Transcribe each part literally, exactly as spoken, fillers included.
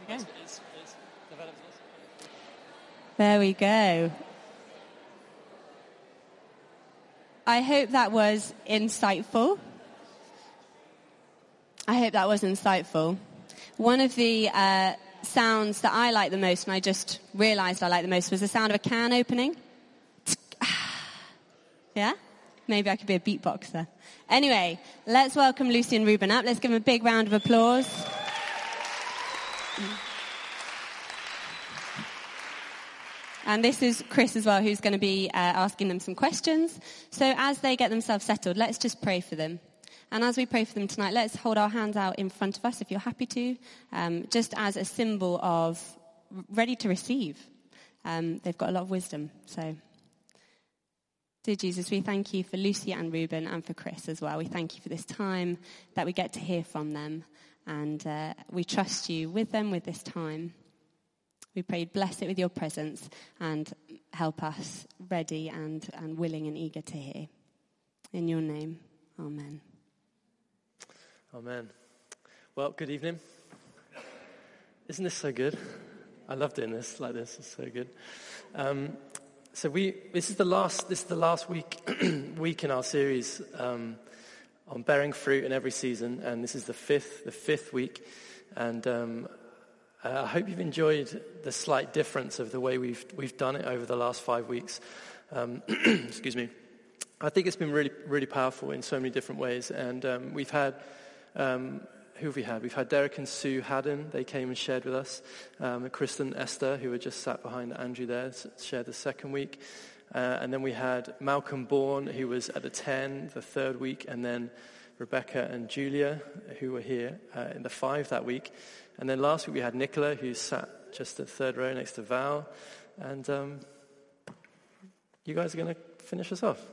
Okay. There we go. I hope that was insightful. I hope that was insightful. One of the uh, sounds that I like the most, and I just realized I like the most, was the sound of a can opening. Yeah? Maybe I could be a beatboxer. Anyway, let's welcome Lucy and Ruben up. Let's give them a big round of applause. And this is Chris as well, who's going to be uh, asking them some questions. So as they get themselves settled, let's just pray for them. And as we pray for them tonight, let's hold our hands out in front of us, if you're happy to, um, just as a symbol of ready to receive. Um, they've got a lot of wisdom. So, dear Jesus, we thank you for Lucy and Ruben and for Chris as well. We thank you for this time that we get to hear from them. And uh, we trust you with them with this time. We pray you'd bless it with your presence and help us ready and, and willing and eager to hear. In your name, amen. Amen. Well, good evening. Isn't this so good? I love doing this like this. It's so good. Um, so we this is the last this is the last week week in our series um, on bearing fruit in every season, and this is the fifth the fifth week. And um, uh, I hope you've enjoyed the slight difference of the way we've we've done it over the last five weeks. Um, excuse me. I think it's been really really powerful in so many different ways, and um, we've had. Um, who have we had? We've had Derek and Sue Haddon. They came and shared with us. Um, Kristen Esther, who were just sat behind Andrew there, shared the second week. Uh, and then we had Malcolm Bourne, who was at the ten, the third week. And then Rebecca and Julia, who were here uh, in the five that week. And then last week we had Nicola, who sat just at the third row next to Val. And um, you guys are going to finish us off?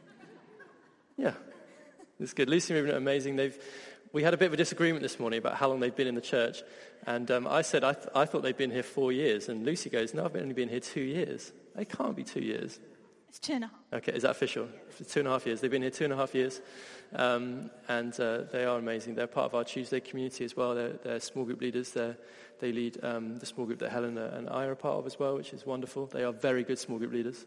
Yeah, it's good. Lucy and Ruben are amazing. They've We had a bit of a disagreement this morning about how long they'd been in the church. And um, I said I, th- I thought they'd been here four years. And Lucy goes, no, I've only been here two years. It can't be two years. It's two and a half. Okay, is that official? Yeah. Two and a half years. They've been here two and a half years. Um, and uh, they are amazing. They're part of our Tuesday community as well. They're, they're small group leaders. They're, they lead um, the small group that Helen and I are a part of as well, which is wonderful. They are very good small group leaders.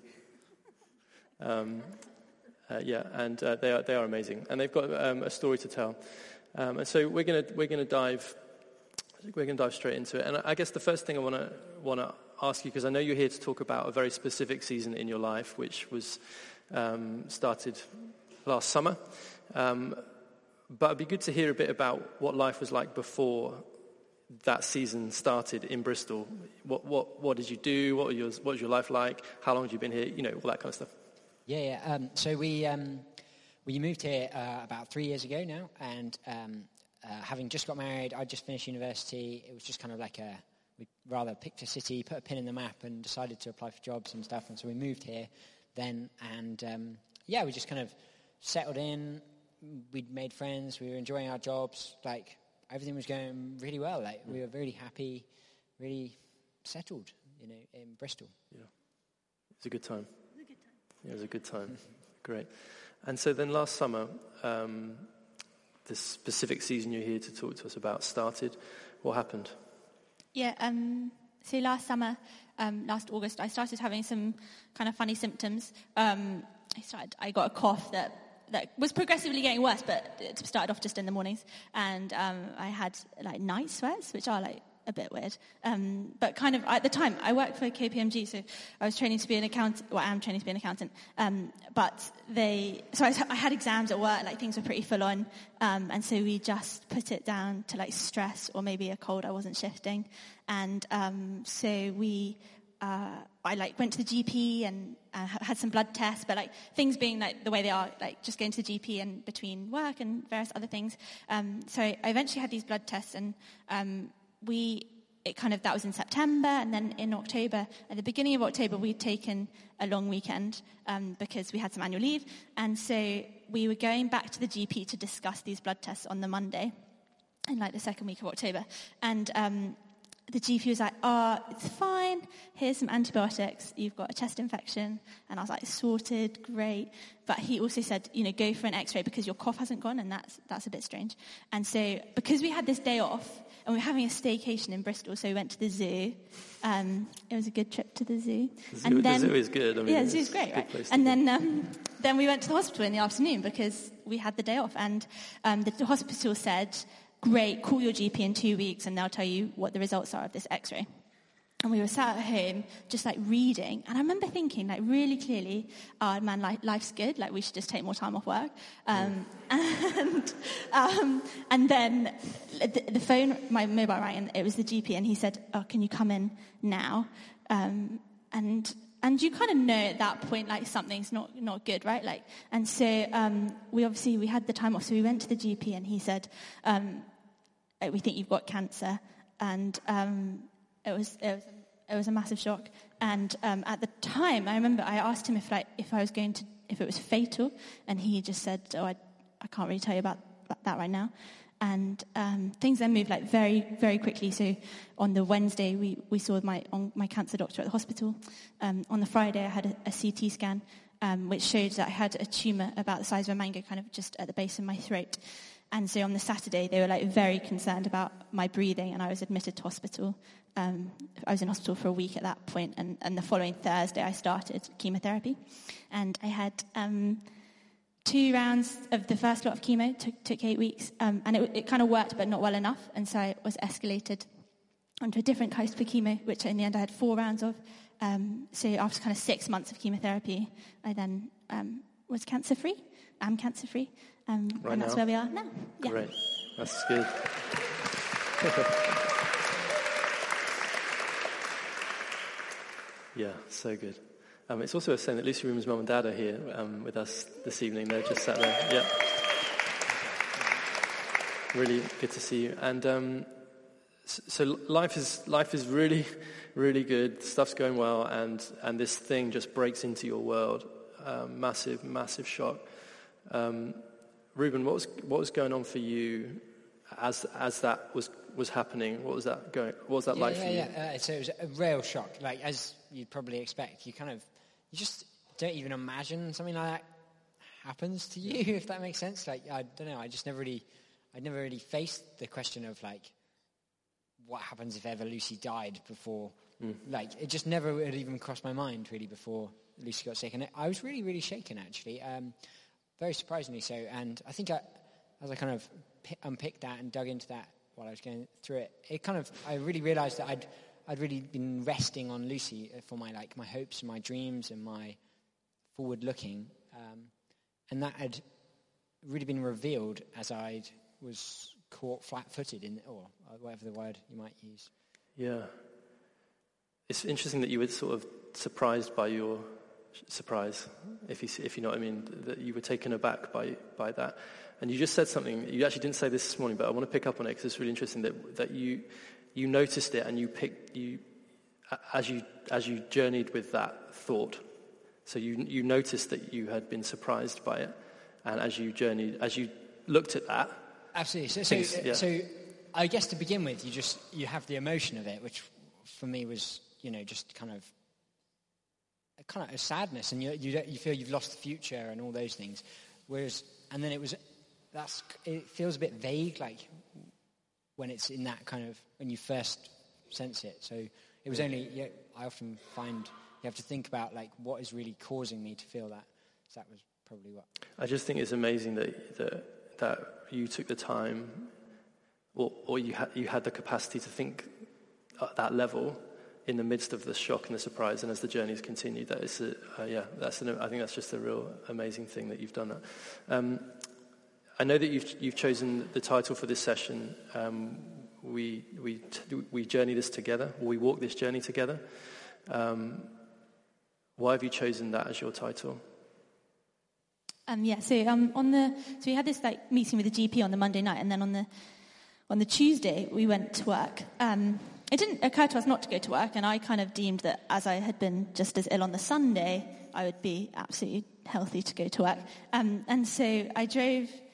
Um, uh, yeah, and uh, they are they are amazing. And they've got um, a story to tell. Um, and so we're gonna we're gonna dive we're gonna dive straight into it. And I guess the first thing I want to want to ask you, because I know you're here to talk about a very specific season in your life, which was um, started last summer. Um, but it'd be good to hear a bit about what life was like before that season started in Bristol. What what what did you do? What was your what was your life like? How long had you been here? You know, all that kind of stuff. Yeah, yeah. Um, so we. Um We moved here uh, about three years ago now, and um, uh, having just got married, I just finished university. It was just kind of like a, we rather picked a city, put a pin in the map, and decided to apply for jobs and stuff. And so we moved here then, and um, yeah, we just kind of settled in. We'd made friends. We were enjoying our jobs. Like everything was going really well. Like we were really happy, really settled, you know, in Bristol. Yeah, it was a good time. It was a good time. Yeah, it was a good time. Great. And so then last summer, um, this specific season you're here to talk to us about started. What happened? Yeah, um, so last summer, um, last August, I started having some kind of funny symptoms. Um, I started, I got a cough that, that was progressively getting worse, but it started off just in the mornings. And um, I had like night sweats, which are like a bit weird. Um, but kind of, at the time, I worked for K P M G, so I was training to be an accountant, well, I am training to be an accountant. Um, but they, so I, was, I had exams at work, like things were pretty full on. Um, and so we just put it down to like stress or maybe a cold I wasn't shifting. And um, so we, uh, I like went to the G P and uh, had some blood tests, but like things being like the way they are, like just going to the G P and between work and various other things. Um, so I eventually had these blood tests and, um, we, it kind of, that was in September, and then in October, at the beginning of October, we'd taken a long weekend um, because we had some annual leave, and so we were going back to the G P to discuss these blood tests on the Monday, in like the second week of October, and um, the G P was like, oh, it's fine. Here's some antibiotics. You've got a chest infection. And I was like, sorted, great. But he also said, you know, go for an x-ray because your cough hasn't gone, and that's that's a bit strange. And so because we had this day off, and we were having a staycation in Bristol, so we went to the zoo. Um, it was a good trip to the zoo. The zoo, and then, the zoo is good. I mean, yeah, the zoo is great, right? And then um, then we went to the hospital in the afternoon because we had the day off. And um, the, the hospital said, great, call your G P in two weeks and they'll tell you what the results are of this x-ray. And we were sat at home just like reading. And I remember thinking like really clearly, oh man, like, life's good. Like we should just take more time off work. Um, and um, and then the, the phone, my mobile rang, and it was the G P, and he said, oh, can you come in now? Um, and and you kind of know at that point like something's not not good, right? Like, and so um, we obviously we had the time off, so we went to the G P, and he said, um, we think you've got cancer, and um, it was it was it was a massive shock. And um, at the time, I remember I asked him if like if I was going to if it was fatal, and he just said, "Oh, I I can't really tell you about that right now." And um, things then moved like very very quickly. So on the Wednesday, we, we saw my on, my cancer doctor at the hospital. Um, on the Friday, I had a, a C T scan, um, which showed that I had a tumour about the size of a mango, kind of just at the base of my throat. And so on the Saturday, they were like very concerned about my breathing, and I was admitted to hospital. Um, I was in hospital for a week at that point, and, and the following Thursday, I started chemotherapy. And I had um, two rounds of the first lot of chemo, took, took eight weeks, um, and it, it kind of worked, but not well enough, and so I was escalated onto a different coast for chemo, which in the end I had four rounds of. Um, so after kind of six months of chemotherapy, I then um, was cancer-free. I'm cancer-free. Um, right and that's now? where we are now. Yeah. Great. That's good. Yeah, so good. Um, it's also a shame that Lucy Room's mum and dad are here um, with us this evening. They're just sat there. Yeah. Really good to see you. And um, so life is life is really, really good. Stuff's going well, and, and this thing just breaks into your world. Um, massive, massive shock. Um, Ruben, what was what was going on for you as as that was, was happening? What was that going? What was that yeah, like yeah, for you? Yeah, uh, so it was a real shock. Like as you'd probably expect, you kind of you just don't even imagine something like that happens to you, if that makes sense. Like I don't know, I just never really, I never really faced the question of like what happens if ever Lucy died before. Mm. Like it just never had even crossed my mind really before Lucy got sick, and I was really, really shaken actually. Um, Very surprisingly so, and I think I, as I kind of p- unpicked that and dug into that while I was going through it, it kind of I really realised that I'd I'd really been resting on Lucy for my like my hopes and my dreams and my forward looking, um, and that had really been revealed as I was caught flat-footed in, or whatever the word you might use. Yeah, it's interesting that you were sort of surprised by your. Surprise, if you if you know what I mean, that you were taken aback by by that, and you just said something. You actually didn't say this this morning, but I want to pick up on it because it's really interesting that that you you noticed it and you picked you as you as you journeyed with that thought. So you you noticed that you had been surprised by it, and as you journeyed, as you looked at that, absolutely. So things, so, yeah. so I guess to begin with, you just you have the emotion of it, which for me was you know just kind of. kind of a sadness, and you you, don't, you feel you've lost the future and all those things. Whereas, and then it was, that's it feels a bit vague, like when it's in that kind of when you first sense it. So it was only. Yeah, I often find you have to think about like what is really causing me to feel that. So that was probably what. I just think it's amazing that that that you took the time, or or you had you had the capacity to think at that level. In the midst of the shock and the surprise, and as the journey's continued, that is, a, uh, yeah, that's an, I think that's just a real amazing thing that you've done that. Um, I know that you've you've chosen the title for this session. Um, we we we journey this together, or we walk this journey together. Um, why have you chosen that as your title? Um, yeah, so um, on the so we had this like meeting with the G P on the Monday night, and then on the on the Tuesday we went to work. Um, It didn't occur to us not to go to work, and I kind of deemed that as I had been just as ill on the Sunday, I would be absolutely healthy to go to work. Um, and so I drove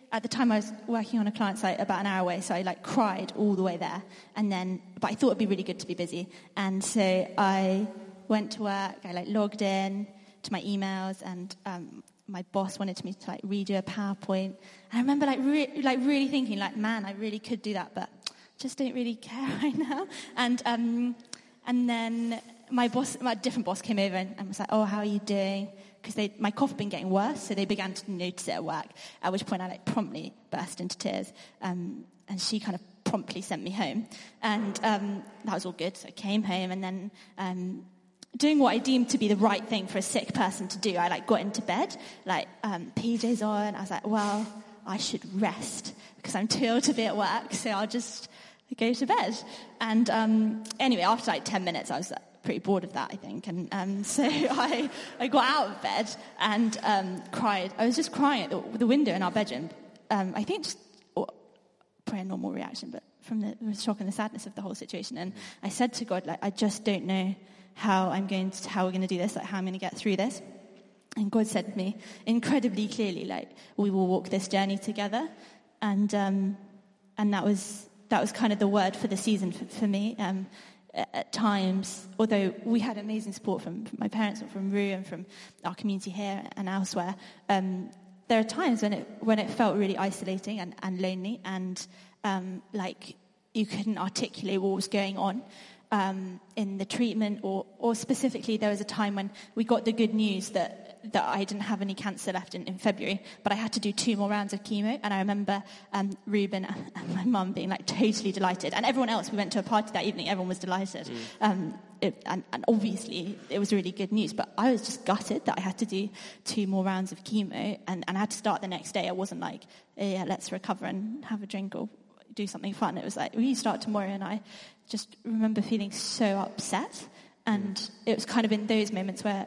at the time I was working on a client site about an hour away, so I like cried all the way there. And then, but I thought it'd be really good to be busy. And so I went to work, I like logged in to my emails, and um, my boss wanted me to like redo a PowerPoint. And I remember like, re- like really thinking like, man, I really could do that, but just don't really care right now. And um, and then my boss, my different boss came over and, and was like, oh, how are you doing? Because my cough had been getting worse, so they began to notice it at work, at which point I like promptly burst into tears. Um, and she kind of promptly sent me home. And um, that was all good. So I came home, and then um, doing what I deemed to be the right thing for a sick person to do, I like got into bed, like um, P Js on. I was like, well, I should rest because I'm too ill to be at work, so I'll just go to bed. And um, anyway, after like ten minutes, I was like, pretty bored of that, I think. And um, so I, I got out of bed and um, cried. I was just crying at the, the window in our bedroom. Um, I think just oh, probably a normal reaction, but from the, the shock and the sadness of the whole situation. And I said to God, like, I just don't know how I'm going to, how we're going to do this, like how I'm going to get through this. And God said to me incredibly clearly, like, we will walk this journey together. And um, and that was that was kind of the word for the season for, for me. Um, At times, although we had amazing support from, from my parents and from Rue and from our community here and elsewhere, um, there are times when it when it felt really isolating and, and lonely, and um, like you couldn't articulate what was going on um, in the treatment, or or specifically there was a time when we got the good news that that I didn't have any cancer left in, in February, but I had to do two more rounds of chemo. And I remember um, Ruben and my mum being like totally delighted, and everyone else. We went to a party that evening. Everyone was delighted, mm. um, it, and, and obviously it was really good news. But I was just gutted that I had to do two more rounds of chemo, and, and I had to start the next day. I wasn't like, yeah, let's recover and have a drink or do something fun. It was like, we start tomorrow, and I just remember feeling so upset. And mm. it was kind of in those moments where.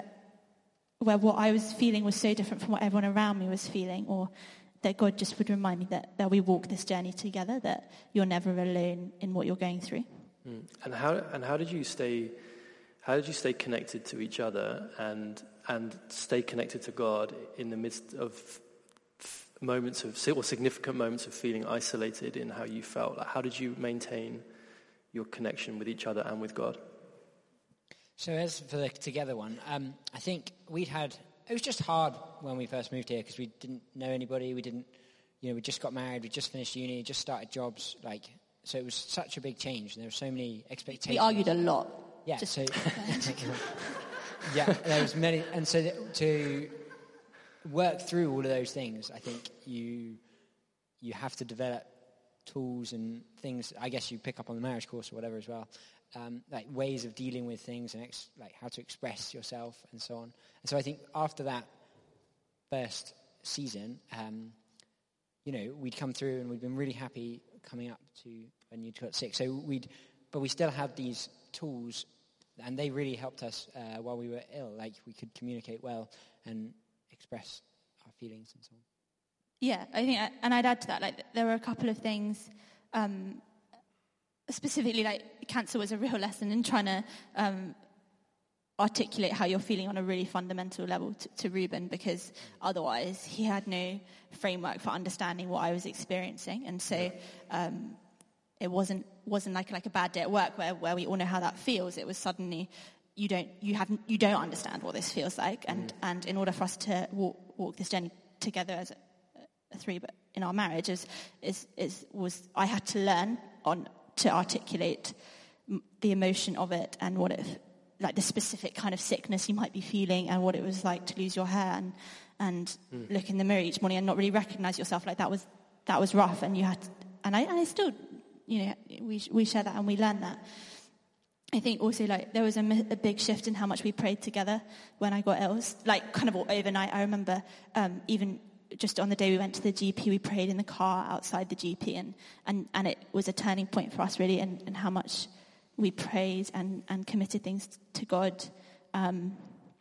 where what I was feeling was so different from what everyone around me was feeling, or that God just would remind me that, that we walk this journey together, that you're never alone in what you're going through. Mm. And how and how did you stay how did you stay connected to each other and and stay connected to God in the midst of f- moments of or significant moments of feeling isolated in how you felt? Like, how did you maintain your connection with each other and with God? So as for the together one, um, I think we'd had, it was just hard when we first moved here because we didn't know anybody, we didn't, you know, we just got married, we just finished uni, just started jobs, like, so it was such a big change, and there were so many expectations. We argued a lot. Yeah, just so, yeah, there was many, and so to work through all of those things, I think you you have to develop tools and things, I guess you pick up on the marriage course or whatever as well, Um, like ways of dealing with things and ex- like how to express yourself and so on. And so I think after that first season, um, you know, we'd come through and we'd been really happy coming up to when you got sick. So we'd, but we still had these tools, and they really helped us uh, while we were ill. Like we could communicate well and express our feelings and so on. Yeah, I think, and I'd add to that, like there were a couple of things. Um, Specifically, like cancer was a real lesson in trying to um, articulate how you're feeling on a really fundamental level to, to Ruben, because otherwise he had no framework for understanding what I was experiencing, and so um, it wasn't wasn't like like a bad day at work where, where we all know how that feels. It was suddenly you don't you have you don't understand what this feels like, and mm. and in order for us to walk, walk this journey together as a, a three, but in our marriage is is is was I had to learn on. to articulate the emotion of it and what it, like the specific kind of sickness you might be feeling and what it was like to lose your hair and and mm. look in the mirror each morning and not really recognize yourself. Like that was that was rough, and you had to, and I and I still, you know, we we share that and we learn that. I think also like there was a, a big shift in how much we prayed together when I got ill, like kind of all overnight. I remember um, even. Just on the day we went to the G P, we prayed in the car outside the G P, and, and, and it was a turning point for us, really, and, and how much we prayed and, and committed things to God. Um,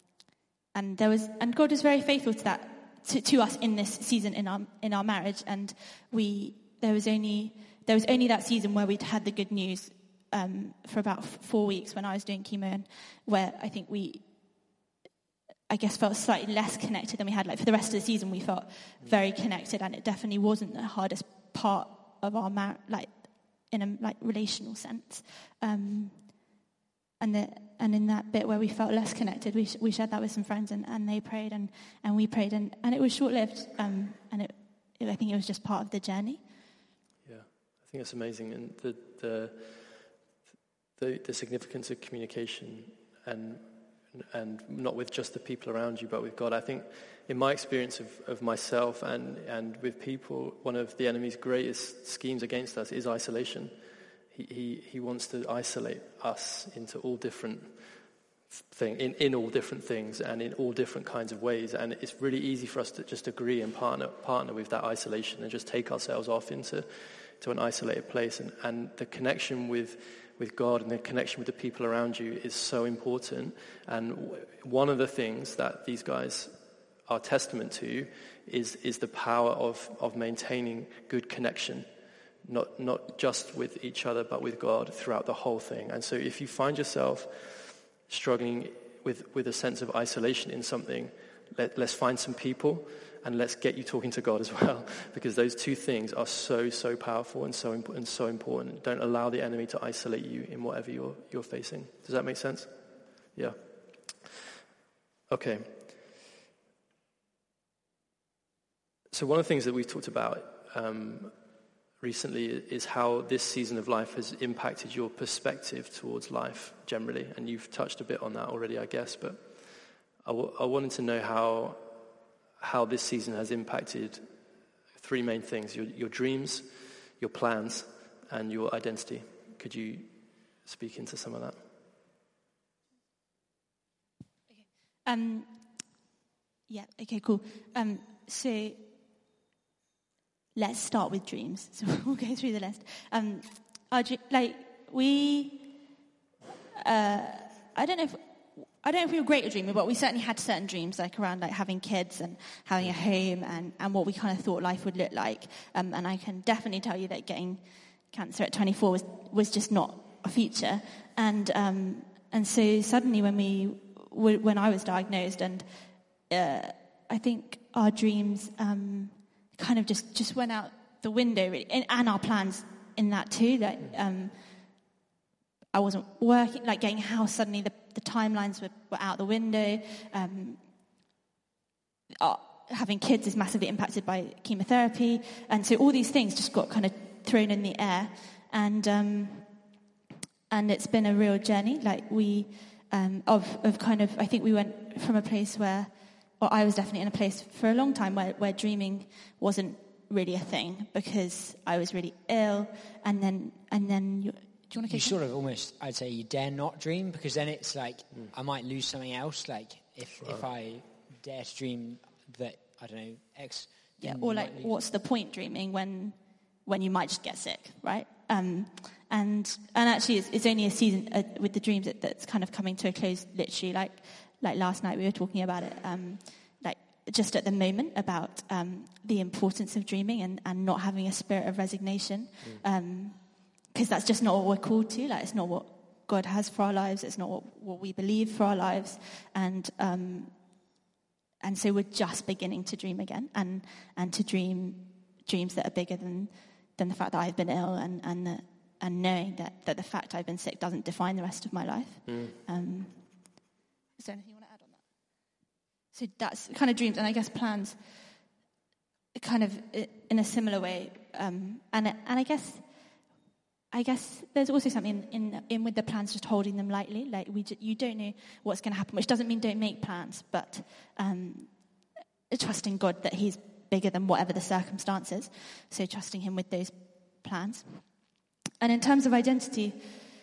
and there was, and God was very faithful to that, to, to us in this season in our in our marriage. And we there was only there was only that season where we'd had the good news um, for about f- four weeks when I was doing chemo, and where I think we. I guess, felt slightly less connected than we had. Like for the rest of the season, we felt very connected, and it definitely wasn't the hardest part of our mar- like in a like relational sense. Um, and the, and in that bit where we felt less connected, we sh- we shared that with some friends, and, and they prayed, and, and we prayed, and, and it was short lived. Um, and it, it, I think it was just part of the journey. Yeah, I think that's amazing, and the the the, the significance of communication, and and not with just the people around you, but with God. I think, in my experience of, of myself and, and with people, one of the enemy's greatest schemes against us is isolation. He he, he wants to isolate us into all different thing in, in all different things and in all different kinds of ways. And it's really easy for us to just agree and partner partner with that isolation and just take ourselves off into to an isolated place. And, and the connection with with God and the connection with the people around you is so important. And one of the things that these guys are testament to is is the power of, of maintaining good connection, not not just with each other, but with God throughout the whole thing. And so if you find yourself struggling with, with a sense of isolation in something, let, let's find some people and let's get you talking to God as well, because those two things are so, so powerful and so, imp- and so important. Don't allow the enemy to isolate you in whatever you're, you're facing. Does that make sense? Yeah. Okay. So one of the things that we've talked about um, recently is how this season of life has impacted your perspective towards life generally. And you've touched a bit on that already, I guess. But I, w- I wanted to know how how this season has impacted three main things: your, your dreams, your plans, and your identity. Could you speak into some of that? Okay. Um, yeah, okay, cool. Um, so let's start with dreams. So we'll go through the list. Um, our, like, we, uh, I don't know if, I don't know if we were great at dreaming, but we certainly had certain dreams, like around like having kids and having a home and, and what we kind of thought life would look like. Um, and I can definitely tell you that getting cancer at twenty-four was, was just not a feature. And um, and so suddenly when we when I was diagnosed, and uh, I think our dreams um, kind of just, just went out the window, really, and, and our plans in that too. Like um, I wasn't working, like getting a house. Suddenly the The timelines were, were out the window. Um, uh, having kids is massively impacted by chemotherapy. And so all these things just got kind of thrown in the air. And um, and it's been a real journey. Like we, um, of, of kind of, I think we went from a place where, or I was definitely in a place for a long time where, where dreaming wasn't really a thing because I was really ill. And then, and then you, Do you, you sort of almost, I'd say, you dare not dream, because then it's like, mm. I might lose something else. Like, if right. if I dare to dream that, I don't know, X... Yeah, or like, what's the point dreaming when when you might just get sick, right? Um, and and actually, it's, it's only a season uh, with the dreams that, that's kind of coming to a close, literally. Like, like last night, we were talking about it, um, like, just at the moment, about um, the importance of dreaming and, and not having a spirit of resignation. Mm. Um Because that's just not what we're called to. Like, it's not what God has for our lives. It's not what, what we believe for our lives. And um, and so we're just beginning to dream again, and and to dream dreams that are bigger than than the fact that I've been ill, and and the, and knowing that, that the fact I've been sick doesn't define the rest of my life. Mm. Um, is there anything you want to add on that? So that's kind of dreams, and I guess plans, kind of in a similar way. Um, and and I guess. I guess there's also something in, in, in with the plans, just holding them lightly. Like we, you don't know what's going to happen, which doesn't mean don't make plans, but um, trusting God that He's bigger than whatever the circumstances. So trusting Him with those plans. And in terms of identity,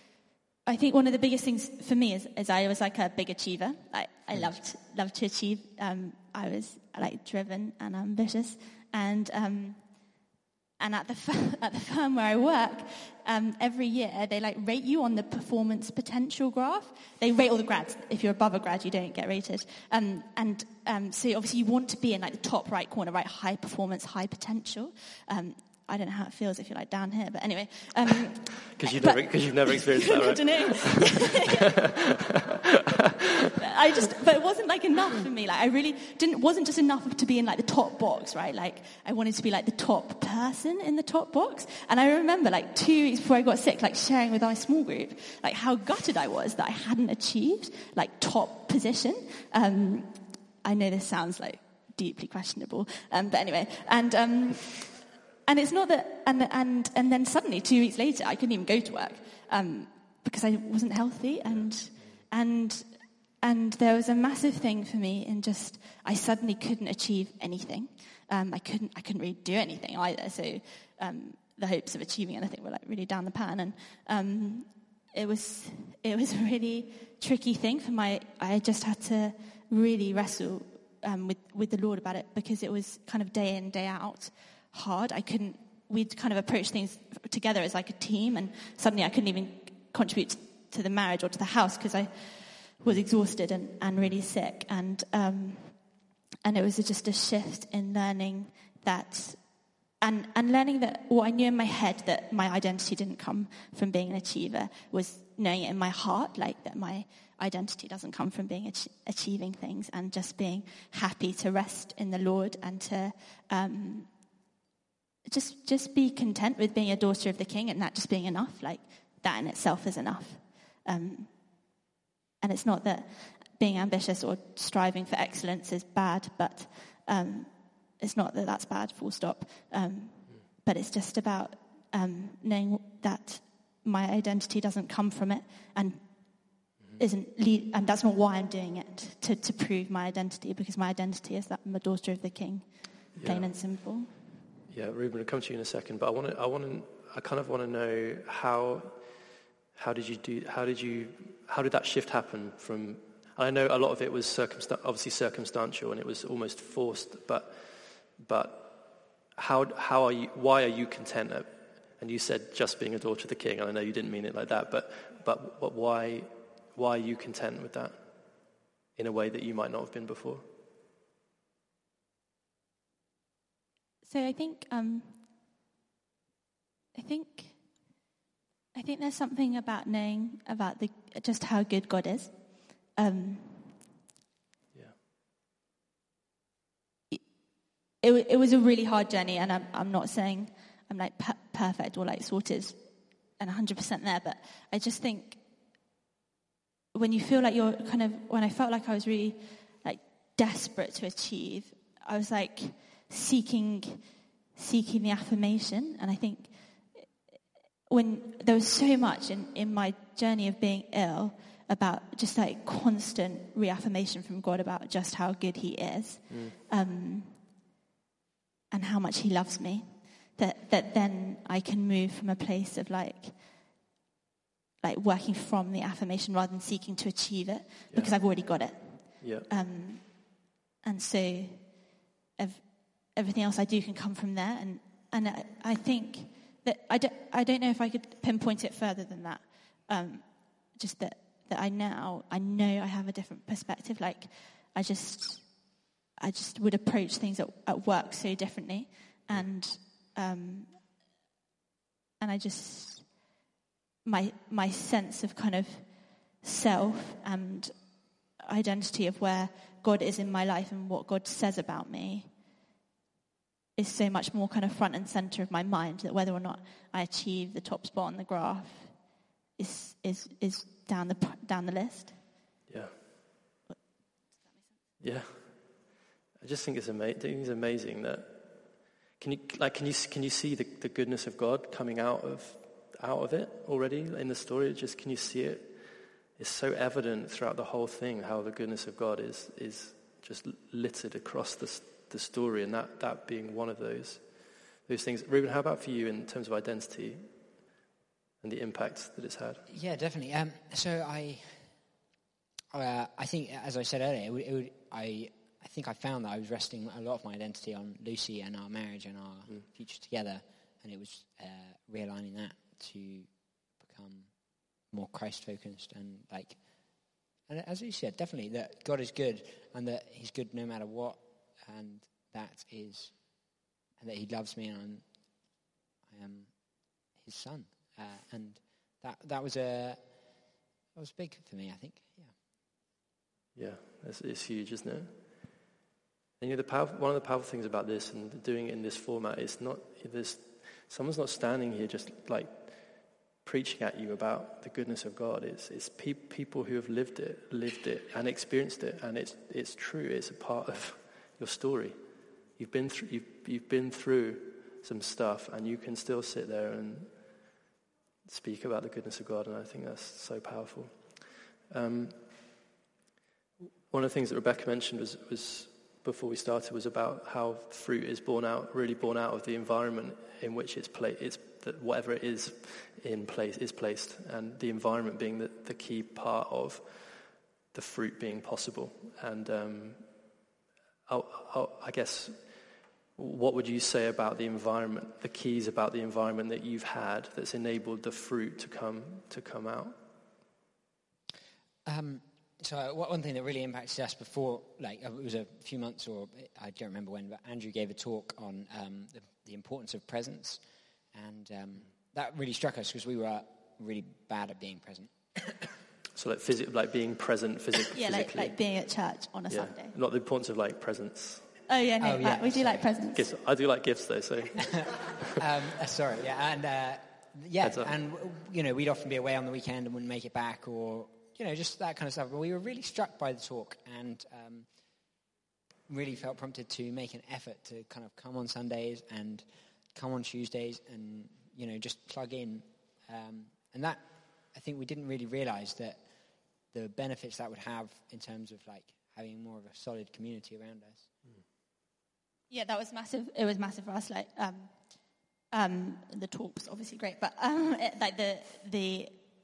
I think one of the biggest things for me is, is I was like a big achiever. I, I loved loved to achieve. Um, I was like driven and ambitious, and. Um, And at the f- at the firm where I work, um, every year they like rate you on the performance potential graph. They rate all the grads. If you're above a grad, you don't get rated. Um, and um, so obviously you want to be in like the top right corner, right? High performance, high potential. Um, I don't know how it feels if you're like down here, but anyway. Because um, you've never because you've never experienced that, right? I don't know. I just, but it wasn't like enough for me. Like I really didn't, wasn't just enough to be in like the top box, right? Like I wanted to be like the top person in the top box. And I remember like two weeks before I got sick, like sharing with our small group, like how gutted I was that I hadn't achieved like top position. Um, I know this sounds like deeply questionable, um, but anyway, and um, and it's not that, and and and then suddenly two weeks later, I couldn't even go to work um, because I wasn't healthy, and and and there was a massive thing for me in just I suddenly couldn't achieve anything. Um, I couldn't I couldn't really do anything either. So um, the hopes of achieving anything were like really down the pan, and um, it was it was a really tricky thing for my. I just had to really wrestle um, with with the Lord about it, because it was kind of day in, day out hard. I couldn't. We'd kind of approach things together as like a team, and suddenly I couldn't even contribute to the marriage or to the house because I was exhausted and, and really sick, and um, and it was just a shift in learning that, and and learning that what I knew in my head, that my identity didn't come from being an achiever, was knowing it in my heart, like that my identity doesn't come from being ach- achieving things, and just being happy to rest in the Lord and to um, just just be content with being a daughter of the King, and that just being enough. Like that in itself is enough. Um, and it's not that being ambitious or striving for excellence is bad, but um, it's not that that's bad, full stop. Um, but it's just about um, knowing that my identity doesn't come from it, and isn't lead, and that's not why I'm doing it, to, to prove my identity, because my identity is that I'm a daughter of the King, plain Yeah. and simple. Yeah, Ruben, I'll come to you in a second, but I want to, I want to, I kind of want to know how, how did you do, how did you, how did that shift happen from? I know a lot of it was circumstan- obviously circumstantial, and it was almost forced, but, but how, how are you? Why are you content? At, and you said just being a daughter of the King, and I know you didn't mean it like that, but, but, but why, why are you content with that in a way that you might not have been before? So I think, um, I think, I think there's something about knowing about the just how good God is. Um, Yeah. it, it, it was a really hard journey, and I'm, I'm not saying I'm like per- perfect or like sorted and one hundred percent there, but I just think when you feel like you're kind of, when I felt like I was really like desperate to achieve, I was like seeking, seeking the affirmation. And I think when there was so much in, in my journey of being ill about just like constant reaffirmation from God about just how good he is, mm. um, and how much he loves me, that, that then I can move from a place of like, like working from the affirmation rather than seeking to achieve it, because yeah. I've already got it. Yeah. Um, and so ev- everything else I do can come from there. And, and I, I think that I don't, I don't know if I could pinpoint it further than that. Um, just that, that I now, I know I have a different perspective. Like I just, I just would approach things at, at work so differently. And, um, and I just, my my sense of kind of self and identity of where God is in my life and what God says about me is so much more kind of front and center of my mind, that whether or not I achieve the top spot on the graph is is is down the down the list. Yeah. Yeah. I just think it's amazing. I think it's amazing that can you like can you can you see the, the goodness of God coming out of out of it already in the story? Just can you see it? It's so evident throughout the whole thing how the goodness of God is is just littered across the the story, and that, that being one of those those things. Ruben, how about for you in terms of identity and the impact that it's had? Yeah, definitely. Um, so I, uh, I think, as I said earlier, it would, it would, I, I think I found that I was resting a lot of my identity on Lucy and our marriage and our mm. future together, and it was uh, realigning that to become more Christ-focused and like, and as you said, definitely that God is good and that He's good no matter what, and that is, and that He loves me and I'm, I am His son, uh, and that that was a that was big for me, I think. Yeah, it's, it's huge, isn't it? And you know, the power, one of the powerful things about this and doing it in this format is not this. Someone's not standing here just like preaching at you about the goodness of God. It's it's pe- people who have lived it, lived it, and experienced it, and it's it's true. It's a part of your story. You've been through you've, you've been through some stuff, and you can still sit there and speak about the goodness of God. And I think that's so powerful. Um, one of the things that Rebecca mentioned was was. before we started was about how fruit is born out, really born out of the environment in which it's placed. It's that whatever it is in place is placed, and the environment being the, the key part of the fruit being possible. And um, I'll, I'll, I guess, what would you say about the environment? The keys about the environment that you've had that's enabled the fruit to come to come out. Um. So one thing that really impacted us before, like it was a few months or I don't remember when, but Andrew gave a talk on um, the, the importance of presence, and um, that really struck us because we were really bad at being present. So like phys- like being present phys- yeah, physically. like, like being at church on a yeah. Sunday. Not the importance of like presence. Oh yeah, no, oh, yeah. uh, we do Sorry. like presents. Gifts. I do like gifts though, so. um, sorry, yeah, and uh, yeah, and you know we'd often be away on the weekend and wouldn't make it back, or you know just that kind of stuff. But we were really struck by the talk and um, really felt prompted to make an effort to kind of come on Sundays and come on Tuesdays and you know just plug in, um, and that I think we didn't really realise that the benefits that would have in terms of like having more of a solid community around us. Mm. Yeah, that was massive. It was massive for us. Like, um, um, the talk was obviously great, but um, it, like the the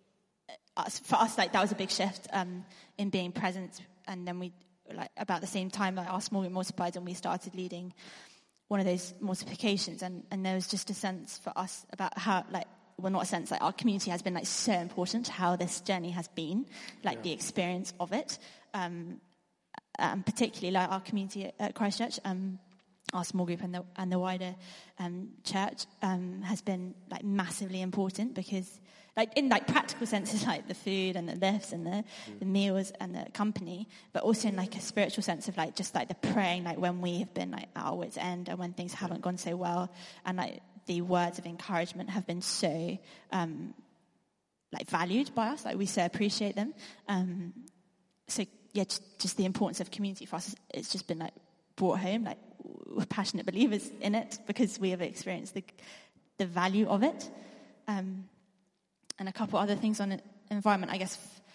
us, for us, like that was a big shift um, in being present. And then we, like, about the same time, like our small group multiplied, and we started leading one of those multiplications. And, and there was just a sense for us about how, like, well, not a sense, like our community has been like so important. How this journey has been, like yeah. the experience of it, um, and particularly like our community at Christchurch. Um, Our small group and the and the wider um, church um, has been like massively important because, like in like practical senses, like the food and the lifts and the, mm. the meals and the company, but also in like a spiritual sense of like just like the praying, like when we have been like at our wits' end and when things haven't gone so well, and like the words of encouragement have been so um, like valued by us, like we so appreciate them. Um, so yeah, just, just the importance of community for us, it's just been like brought home, like. We're passionate believers in it because we have experienced the the value of it. Um, and a couple other things on environment, I guess. F-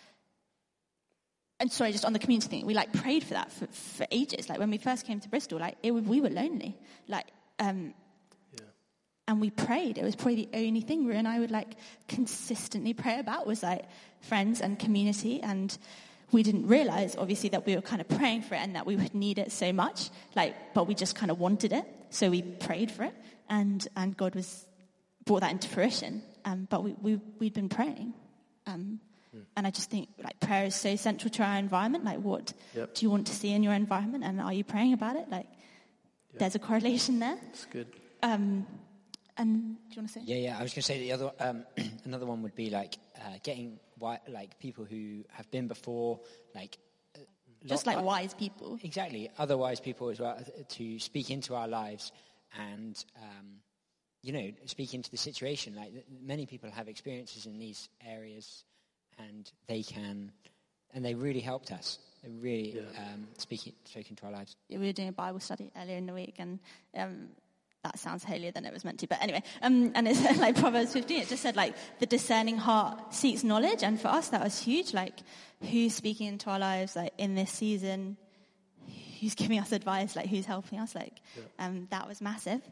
and sorry, just on the community thing, we like prayed for that for, for ages. Like when we first came to Bristol, like it, we were lonely. Like, um, yeah. and we prayed. It was probably the only thing Rue and I would like consistently pray about was like friends and community. And we didn't realize, obviously, that we were kind of praying for it and that we would need it so much. Like, but we just kind of wanted it, so we prayed for it, and and God was brought that into fruition. Um, but we, we we'd been praying, um, mm. and I just think like prayer is so central to our environment. Like, what yep. do you want to see in your environment, and are you praying about it? Like, yep. there's a correlation there. That's good. Um, and do you want to say? Yeah, yeah. I was going to say the other um, another one would be like uh, getting. Why, like people who have been before, like uh, just like uh, wise people. Exactly, other wise people as well, to speak into our lives and um, you know speak into the situation. Like many people have experiences in these areas, and they can, and they really helped us. They really yeah. um, speak spoke into our lives. Yeah, we were doing a Bible study earlier in the week, and. Um, That sounds holier than it was meant to. But anyway, um, and it's like Proverbs fifteen, it just said like the discerning heart seeks knowledge. And for us, that was huge. Like who's speaking into our lives, like in this season, who's giving us advice, like who's helping us, like yeah. um, that was massive.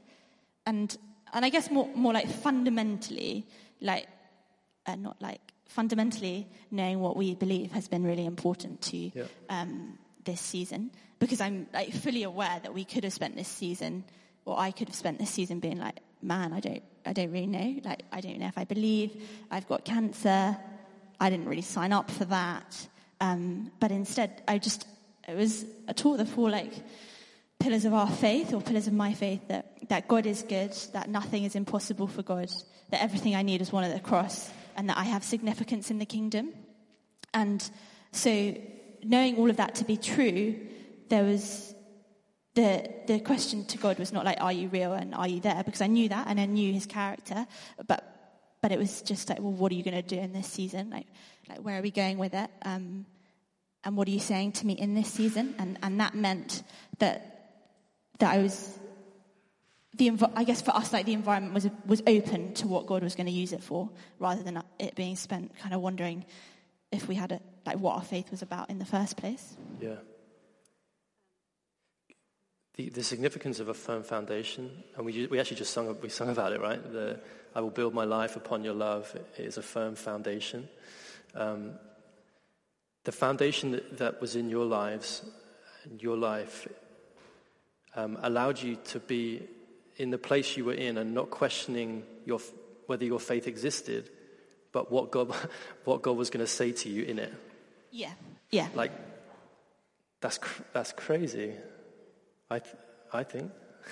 And and I guess more more like fundamentally, like uh, not like fundamentally knowing what we believe has been really important to yeah. um, this season, because I'm like fully aware that we could have spent this season. Or I could have spent this season being like, man, I don't, I don't really know. Like, I don't know if I believe. I've got cancer. I didn't really sign up for that. Um, but instead, I just, it was a taught the four like pillars of our faith, or pillars of my faith, that that God is good, that nothing is impossible for God, that everything I need is won at the cross, and that I have significance in the kingdom. And so, knowing all of that to be true, there was the the question to God was not like, are you real and are you there? Because I knew that and I knew his character, but but it was just like, well, what are you going to do in this season? Like, like where are we going with it? Um, and what are you saying to me in this season? And and that meant that that I was the env- I guess for us, like the environment was was open to what God was going to use it for, rather than it being spent kind of wondering if we had a like what our faith was about in the first place. Yeah. The, the significance of a firm foundation, and we we actually just sung we sung about it, right? The I will build my life upon your love. It is a firm foundation. Um, the foundation that, that was in your lives, and your life, um, allowed you to be in the place you were in, and not questioning your whether your faith existed, but what God what God was going to say to you in it. Yeah, yeah. Like that's that's crazy. I th- I think.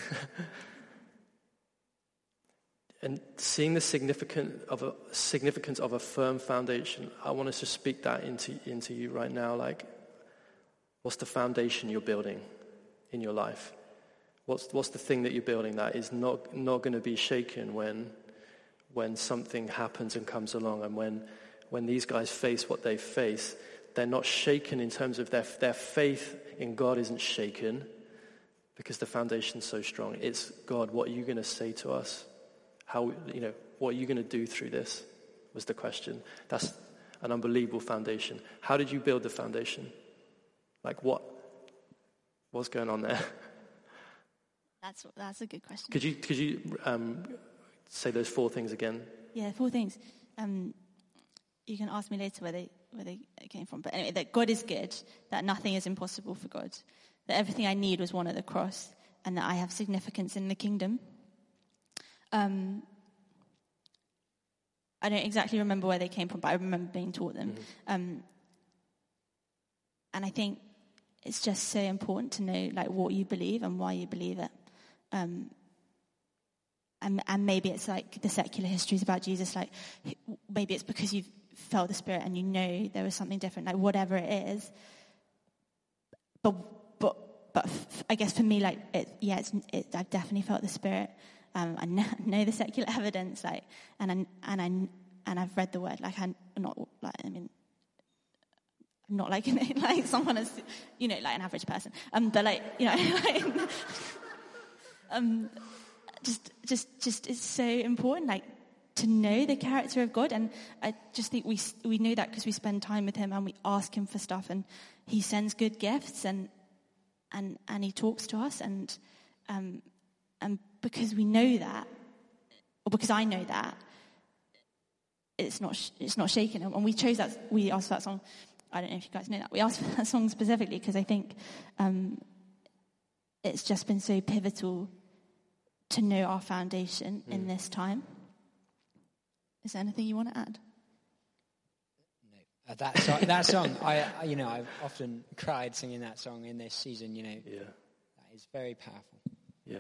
And seeing the significant of a significance of a firm foundation, I want us to speak that into into you right now. Like, what's the foundation you're building in your life? What's what's the thing that you're building that is not not going to be shaken when when something happens and comes along, and when when these guys face what they face, they're not shaken in terms of their their faith in God isn't shaken because the foundation's so strong. It's, God, what are you going to say to us? How, you know, what are you going to do through this? Was the question. That's an unbelievable foundation. How did you build the foundation? Like what? What's going on there? That's that's a good question. Could you could you um, say those four things again? Yeah, four things. Um, you can ask me later where they where they came from. But anyway, that God is good, that nothing is impossible for God, that everything I need was won at the cross, and that I have significance in the kingdom. Um, I don't exactly remember where they came from, but I remember being taught them. Mm-hmm. Um, and I think it's just so important to know like what you believe and why you believe it. Um, and, and maybe it's like the secular histories about Jesus, like maybe it's because you've felt the Spirit and you know there was something different, like whatever it is. But but but f- I guess for me, like it, yeah, it's, it, I've definitely felt the Spirit. Um, I know, know the secular evidence, like, and I and I and I've read the Word, like I'm not like I mean, I'm not like like someone as you know, like an average person. Um, but like you know, like, um, just just just it's so important, like to know the character of God, and I just think we we know that because we spend time with Him and we ask Him for stuff, and He sends good gifts, and and and He talks to us, and um and because we know that, or because I know that, it's not it's not shaken. And we chose that, we asked for that song. I don't know if you guys know that. We asked for that song specifically because I think um, it's just been so pivotal to know our foundation mm. in this time. Is there anything you want to add? No. Uh, that song, that song I, I, you know, I've often cried singing that song in this season, you know. Yeah. That is very powerful. Yeah.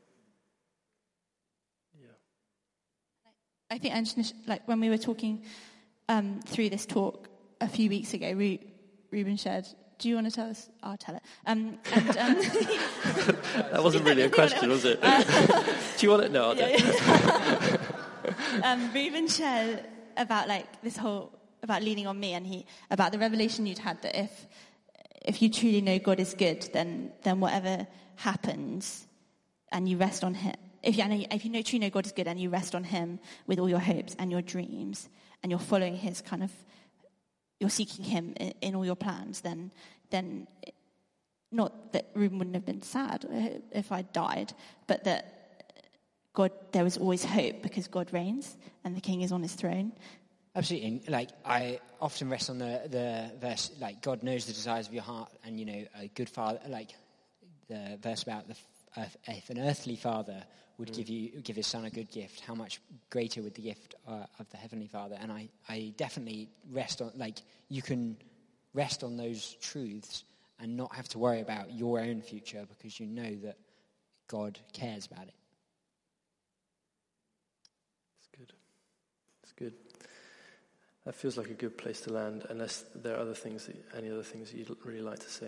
I think, and like when we were talking um, through this talk a few weeks ago, Ru- Ruben shared. Do you want to tell us? I'll tell it. Um, and, um, that wasn't really a question, was it? Uh, do you want it? No, I'll do yeah, it. Yeah. um, Ruben shared about like this whole about leaning on me, and he about the revelation you'd had that if if you truly know God is good, then then whatever happens, and you rest on Him. If you, if you know, truly know God is good and you rest on Him with all your hopes and your dreams, and you're following His kind of, you're seeking Him in, in all your plans, then, then not that Ruben wouldn't have been sad if I died, but that God, there was always hope because God reigns and the King is on His throne. Absolutely. Like, I often rest on the, the verse, like, God knows the desires of your heart, and, you know, a good father, like, the verse about the uh, if an earthly father would mm. give you give his son a good gift, how much greater would the gift uh, of the Heavenly Father? And I, I definitely rest on, like, you can rest on those truths and not have to worry about your own future because you know that God cares about it. It's good. It's good. That feels like a good place to land, unless there are other things, that, any other things that you'd really like to say.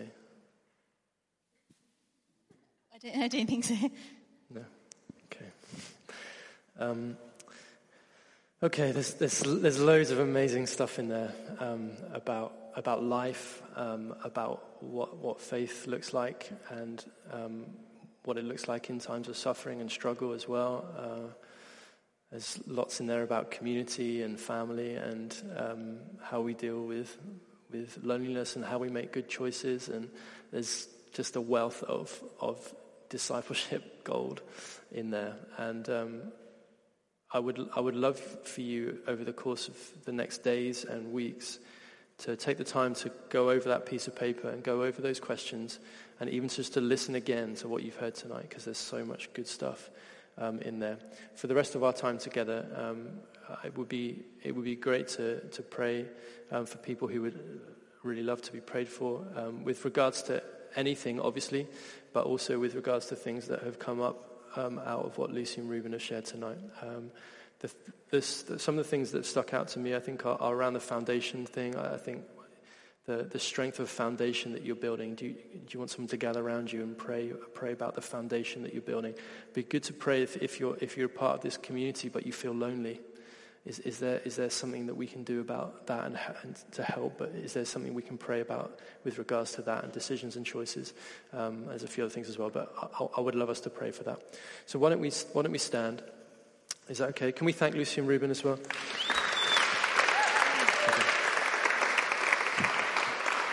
I don't, I don't think so. No? Okay. Um, okay, there's, there's, there's loads of amazing stuff in there um, about about life, um, about what, what faith looks like, and um, what it looks like in times of suffering and struggle as well. Uh, there's lots in there about community and family, and um, how we deal with with loneliness and how we make good choices. And there's just a wealth of of discipleship gold in there. And um, I would I would love for you over the course of the next days and weeks to take the time to go over that piece of paper and go over those questions, and even just to listen again to what you've heard tonight, because there's so much good stuff um, in there. For the rest of our time together, um, it would be it would be great to to pray um, for people who would really love to be prayed for, um, with regards to anything, obviously, but also with regards to things that have come up um, out of what Lucy and Ruben have shared tonight. Um, The, this, the, some of the things that stuck out to me, I think, are, are around the foundation thing. I, I think the the strength of foundation that you're building. Do you, do you want someone to gather around you and pray pray about the foundation that you're building? It'd be good to pray if, if you're if you're a part of this community but you feel lonely. Is is there is there something that we can do about that and, and to help? But is there something we can pray about with regards to that and decisions and choices? Um, there's a few other things as well, but I, I would love us to pray for that. So why don't we why don't we stand? Is that okay? Can we thank Lucy and Ruben as well?